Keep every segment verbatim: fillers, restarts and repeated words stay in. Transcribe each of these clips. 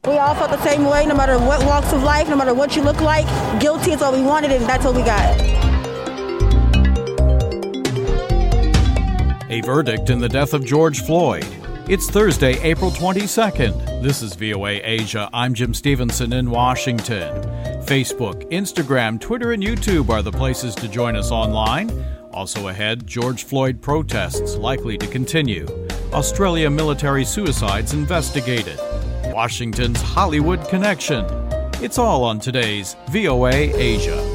We all felt the same way, no matter what walks of life, no matter what you look like. Guilty is what we wanted, and that's what we got. A verdict in the death of George Floyd. It's Thursday, April twenty-second. This is V O A Asia. I'm Jim Stevenson in Washington. Facebook, Instagram, Twitter, and YouTube are the places to join us online. Also ahead, George Floyd protests likely to continue. Australia military suicides investigated. Washington's Hollywood connection. It's all on today's V O A Asia.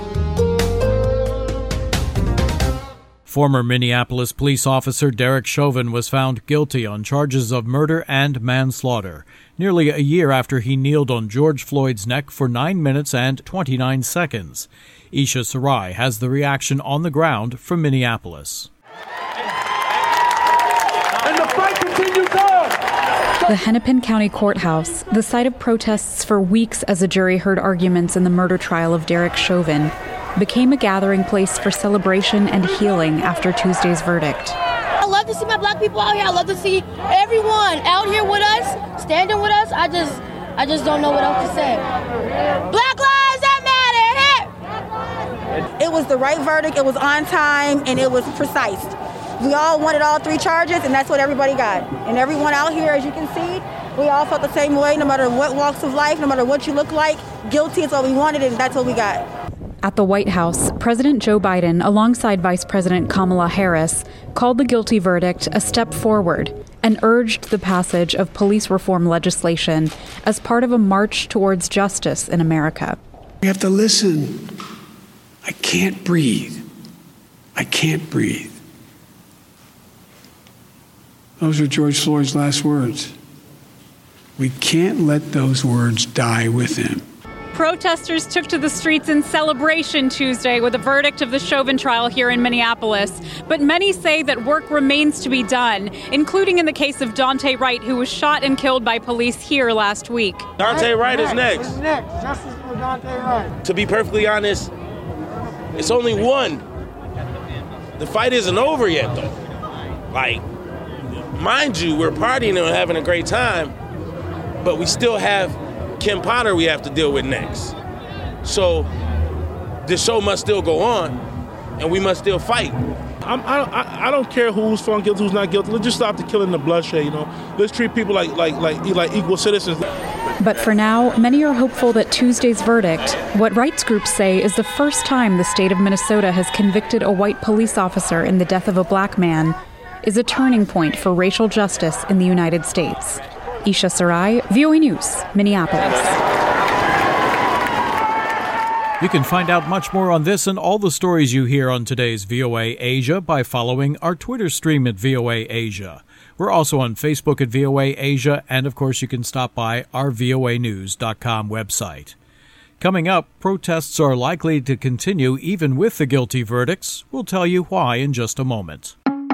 Former Minneapolis police officer Derek Chauvin was found guilty on charges of murder and manslaughter, nearly a year after he kneeled on George Floyd's neck for nine minutes and twenty-nine seconds. Isha Sarai has the reaction on the ground from Minneapolis. And the fight continues on! The Hennepin County Courthouse, the site of protests for weeks as a jury heard arguments in the murder trial of Derek Chauvin, became a gathering place for celebration and healing after Tuesday's verdict. I love to see my black people out here. I love to see everyone out here with us, standing with us. I just, I just don't know what else to say. Black lives that matter. It was the right verdict. It was on time, and it was precise. We all wanted all three charges, and that's what everybody got. And everyone out here, as you can see, we all felt the same way, no matter what walks of life, no matter what you look like. Guilty is what we wanted, and that's what we got. At the White House, President Joe Biden, alongside Vice President Kamala Harris, called the guilty verdict a step forward and urged the passage of police reform legislation as part of a march towards justice in America. We have to listen. I can't breathe. I can't breathe. Those are George Floyd's last words. We can't let those words die with him. Protesters took to the streets in celebration Tuesday with the verdict of the Chauvin trial here in Minneapolis. But many say that work remains to be done, including in the case of Daunte Wright, who was shot and killed by police here last week. Daunte Wright is next. What's next? Justice for Daunte Wright. To be perfectly honest, it's only one. The fight isn't over yet, though. Like, mind you, we're partying and having a great time, but we still have Kim Potter we have to deal with next. So the show must still go on, and we must still fight. I'm, I, I don't care who's found guilty, who's not guilty. Let's just stop the killing, the bloodshed, you know. Let's treat people like like like like equal citizens. But for now, many are hopeful that Tuesday's verdict, what rights groups say is the first time the state of Minnesota has convicted a white police officer in the death of a black man, is a turning point for racial justice in the United States. Isha Sarai, V O A News, Minneapolis. You can find out much more on this and all the stories you hear on today's V O A Asia by following our Twitter stream at V O A Asia. We're also on Facebook at V O A Asia, and of course you can stop by our V O A news dot com website. Coming up, protests are likely to continue even with the guilty verdicts. We'll tell you why in just a moment.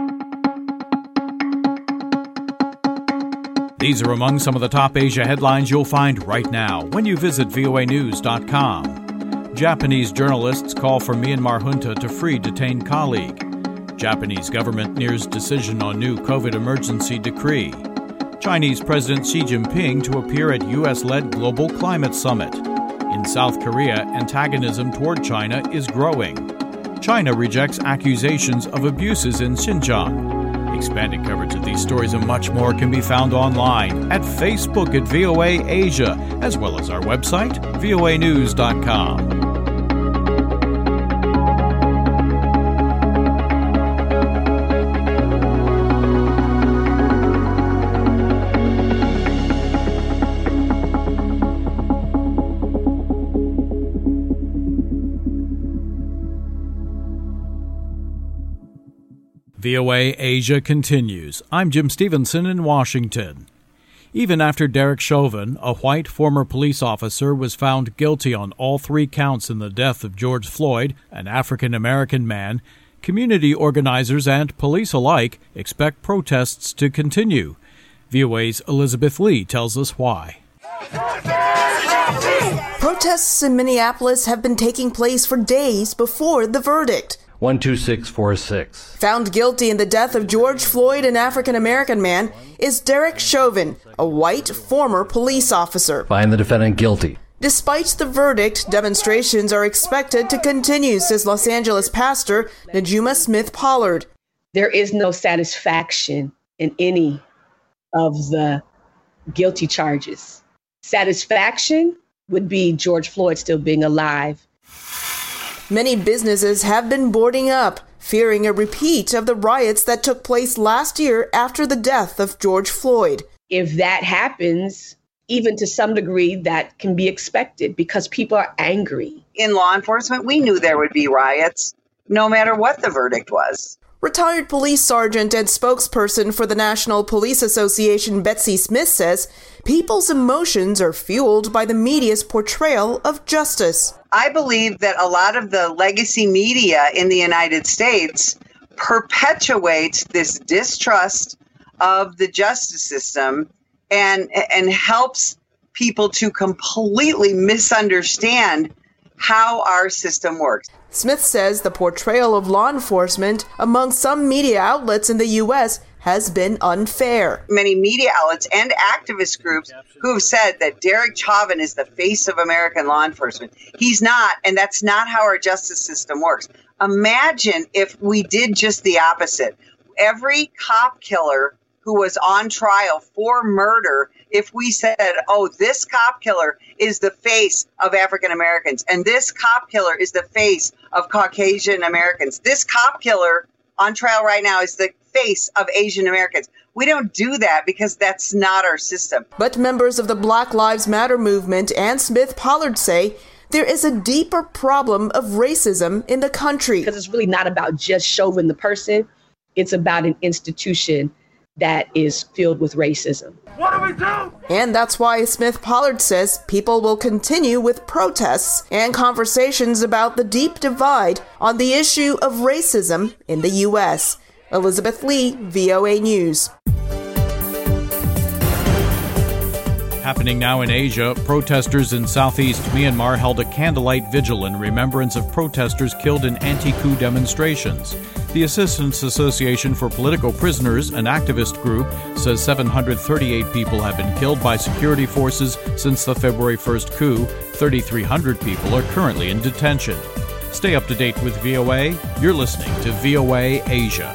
These are among some of the top Asia headlines you'll find right now when you visit V O A news dot com. Japanese journalists call for Myanmar junta to free detained colleague. Japanese government nears decision on new COVID emergency decree. Chinese President Xi Jinping to appear at U S-led Global Climate Summit. In South Korea, antagonism toward China is growing. China rejects accusations of abuses in Xinjiang. Expanded coverage of these stories and much more can be found online at Facebook at V O A Asia, as well as our website, V O A news dot com. V O A Asia continues. I'm Jim Stevenson in Washington. Even after Derek Chauvin, a white former police officer, was found guilty on all three counts in the death of George Floyd, an African-American man, community organizers and police alike expect protests to continue. V O A's Elizabeth Lee tells us why. Protests in Minneapolis have been taking place for days before the verdict. one two six four six. Found guilty in the death of George Floyd, an African-American man, is Derek Chauvin, a white former police officer. Find the defendant guilty. Despite the verdict, demonstrations are expected to continue, says Los Angeles pastor Najuma Smith Pollard. There is no satisfaction in any of the guilty charges. Satisfaction would be George Floyd still being alive. Many businesses have been boarding up, fearing a repeat of the riots that took place last year after the death of George Floyd. If that happens, even to some degree, that can be expected because people are angry. In law enforcement, we knew there would be riots, no matter what the verdict was. Retired police sergeant and spokesperson for the National Police Association, Betsy Smith, says people's emotions are fueled by the media's portrayal of justice. I believe that a lot of the legacy media in the United States perpetuates this distrust of the justice system and, and helps people to completely misunderstand how our system works. Smith says the portrayal of law enforcement among some media outlets in the U S has been unfair. Many media outlets and activist groups who have said that Derek Chauvin is the face of American law enforcement. He's not, and that's not how our justice system works. Imagine if we did just the opposite. Every cop killer who was on trial for murder, if we said, oh, this cop killer is the face of African Americans, and this cop killer is the face of Caucasian Americans. This cop killer on trial right now is the face of Asian Americans. We don't do that because that's not our system. But members of the Black Lives Matter movement and Smith Pollard say there is a deeper problem of racism in the country. Because it's really not about just Chauvin the person. It's about an institution that is filled with racism. What do we do? And that's why Smith Pollard says people will continue with protests and conversations about the deep divide on the issue of racism in the U S. Elizabeth Lee, V O A News. Happening now in Asia, protesters in southeast Myanmar held a candlelight vigil in remembrance of protesters killed in anti-coup demonstrations. The Assistance Association for Political Prisoners, an activist group, says seven hundred thirty-eight people have been killed by security forces since the February first coup. thirty-three hundred people are currently in detention. Stay up to date with V O A. You're listening to V O A Asia.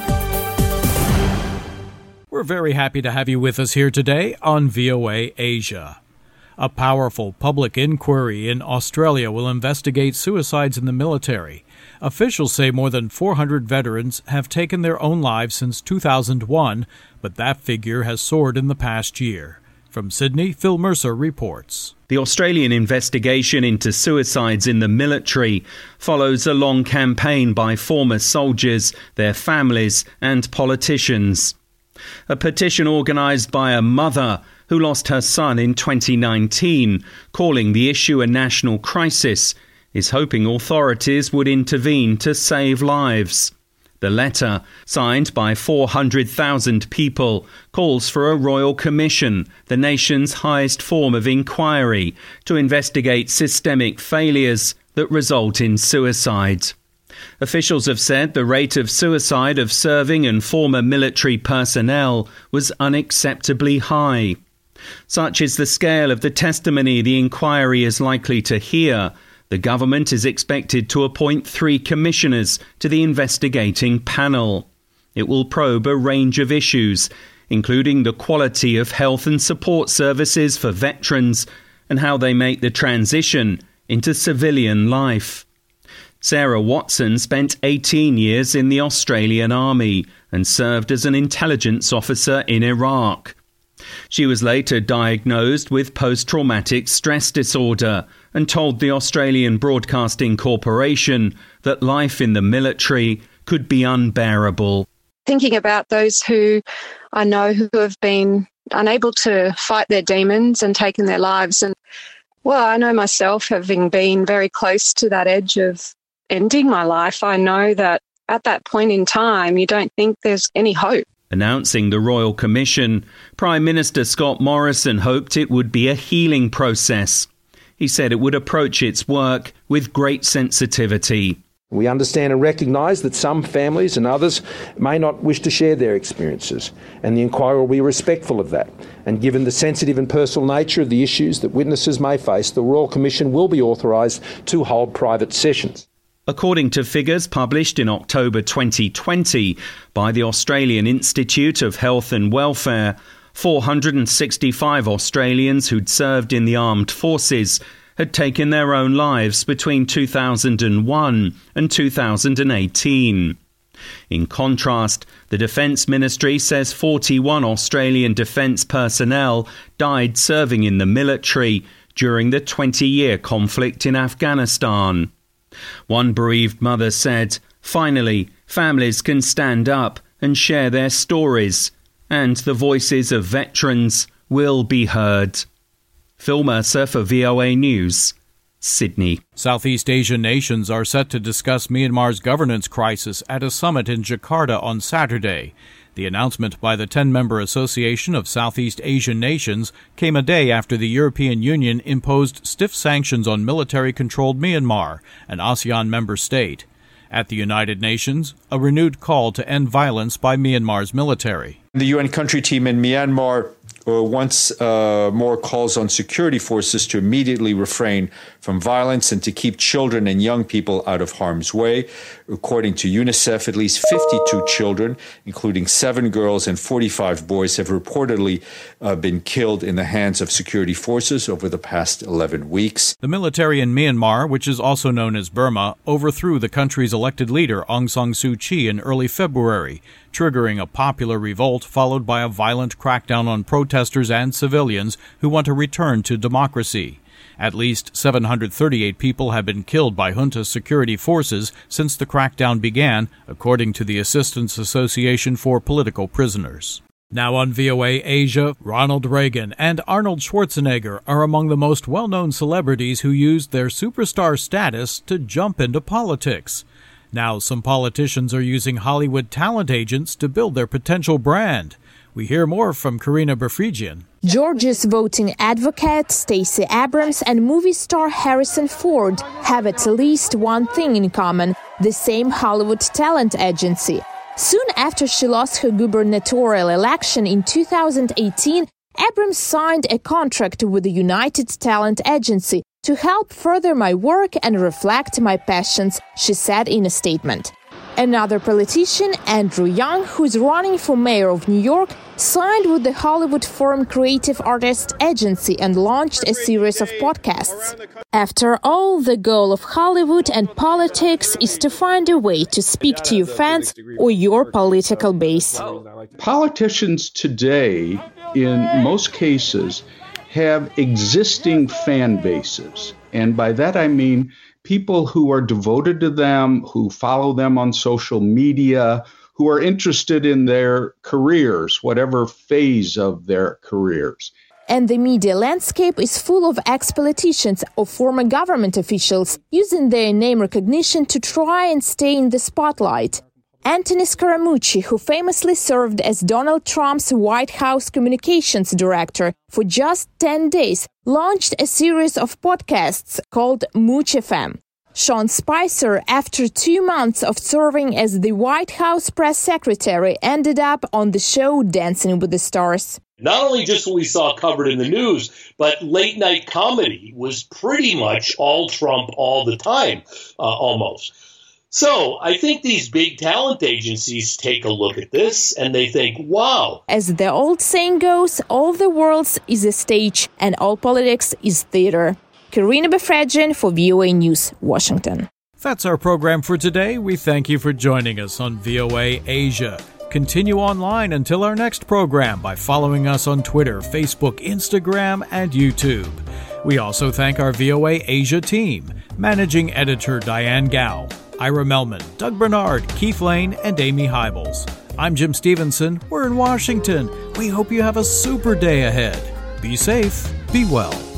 We're very happy to have you with us here today on V O A Asia. A powerful public inquiry in Australia will investigate suicides in the military. Officials say more than four hundred veterans have taken their own lives since two thousand one, but that figure has soared in the past year. From Sydney, Phil Mercer reports. The Australian investigation into suicides in the military follows a long campaign by former soldiers, their families, and politicians. A petition organised by a mother who lost her son in twenty nineteen, calling the issue a national crisis, is hoping authorities would intervene to save lives. The letter, signed by four hundred thousand people, calls for a royal commission, the nation's highest form of inquiry, to investigate systemic failures that result in suicide. Officials have said the rate of suicide of serving and former military personnel was unacceptably high. Such is the scale of the testimony the inquiry is likely to hear. The government is expected to appoint three commissioners to the investigating panel. It will probe a range of issues, including the quality of health and support services for veterans and how they make the transition into civilian life. Sarah Watson spent eighteen years in the Australian Army and served as an intelligence officer in Iraq. She was later diagnosed with post-traumatic stress disorder and told the Australian Broadcasting Corporation that life in the military could be unbearable. Thinking about those who I know who have been unable to fight their demons and taken their lives. And, well, I know myself, having been very close to that edge of ending my life, I know that at that point in time, you don't think there's any hope. Announcing the Royal Commission, Prime Minister Scott Morrison hoped it would be a healing process. He said it would approach its work with great sensitivity. We understand and recognise that some families and others may not wish to share their experiences, and the inquiry will be respectful of that. And given the sensitive and personal nature of the issues that witnesses may face, the Royal Commission will be authorised to hold private sessions. According to figures published in October twenty twenty by the Australian Institute of Health and Welfare, four hundred sixty-five Australians who'd served in the armed forces had taken their own lives between two thousand one and two thousand eighteen. In contrast, the Defence Ministry says forty-one Australian defence personnel died serving in the military during the twenty-year conflict in Afghanistan. One bereaved mother said, "Finally, families can stand up and share their stories, and the voices of veterans will be heard." Phil Mercer for V O A News, Sydney. Southeast Asian nations are set to discuss Myanmar's governance crisis at a summit in Jakarta on Saturday. The announcement by the ten-member Association of Southeast Asian Nations came a day after the European Union imposed stiff sanctions on military-controlled Myanmar, an ASEAN member state. At the United Nations, a renewed call to end violence by Myanmar's military. The U N country team in Myanmar uh, once uh, more calls on security forces to immediately refrain from violence and to keep children and young people out of harm's way. According to UNICEF, at least fifty-two children, including seven girls and forty-five boys, have reportedly uh, been killed in the hands of security forces over the past eleven weeks. The military in Myanmar, which is also known as Burma, overthrew the country's elected leader Aung San Suu Kyi in early February, triggering a popular revolt followed by a violent crackdown on protesters and civilians who want a return to democracy. At least seven hundred thirty-eight people have been killed by junta security forces since the crackdown began, according to the Assistance Association for Political Prisoners. Now on V O A Asia, Ronald Reagan and Arnold Schwarzenegger are among the most well-known celebrities who used their superstar status to jump into politics. Now some politicians are using Hollywood talent agents to build their potential brand. We hear more from Karina Befrigian. Georgia's voting advocate Stacey Abrams and movie star Harrison Ford have at least one thing in common: the same Hollywood talent agency. Soon after she lost her gubernatorial election in two thousand eighteen, Abrams signed a contract with the United Talent Agency to help further my work and reflect my passions, she said in a statement. Another politician, Andrew Yang, who's running for mayor of New York, signed with the Hollywood firm Creative Artists Agency and launched a series of podcasts. After all, the goal of Hollywood and politics is to find a way to speak to your fans or your political base. Politicians today, in most cases, have existing fan bases. And by that I mean people who are devoted to them, who follow them on social media, who are interested in their careers, whatever phase of their careers. And the media landscape is full of ex-politicians or former government officials using their name recognition to try and stay in the spotlight. Anthony Scaramucci, who famously served as Donald Trump's White House communications director for just ten days, launched a series of podcasts called Mooch F M. Sean Spicer, after two months of serving as the White House press secretary, ended up on the show Dancing with the Stars. Not only just what we saw covered in the news, but late night comedy was pretty much all Trump all the time, uh, almost. So I think these big talent agencies take a look at this and they think, wow. As the old saying goes, all the world is a stage and all politics is theater. Karina Befredjian for V O A News, Washington. That's our program for today. We thank you for joining us on V O A Asia. Continue online until our next program by following us on Twitter, Facebook, Instagram, and YouTube. We also thank our V O A Asia team, Managing Editor Diane Gao, Ira Melman, Doug Bernard, Keith Lane, and Amy Hybels. I'm Jim Stevenson. We're in Washington. We hope you have a super day ahead. Be safe. Be well.